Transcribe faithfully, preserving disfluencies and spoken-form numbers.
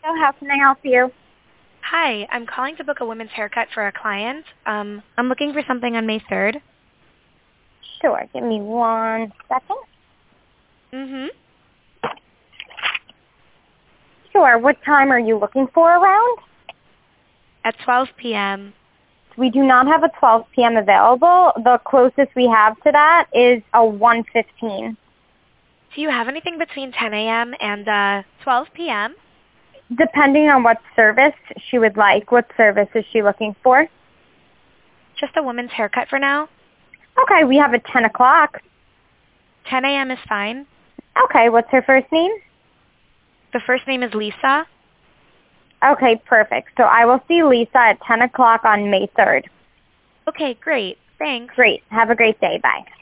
So how can I help you? Hi, I'm calling to book a women's haircut for a client. Um, I'm looking for something on May third. Sure. Give me one second. Mm-hmm. Sure. What time are you looking for around? At twelve p.m. We do not have a twelve p.m. available. The closest we have to that is a one fifteen. Do you have anything between ten a.m. and uh, twelve p.m.? Depending on what service she would like. What service is she looking for? Just a women's haircut for now. Okay, we have a ten o'clock. ten a.m. is fine. Okay, what's her first name? The first name is Lisa. Okay, perfect. So I will see Lisa at ten o'clock on May third. Okay, great. Thanks. Great. Have a great day. Bye.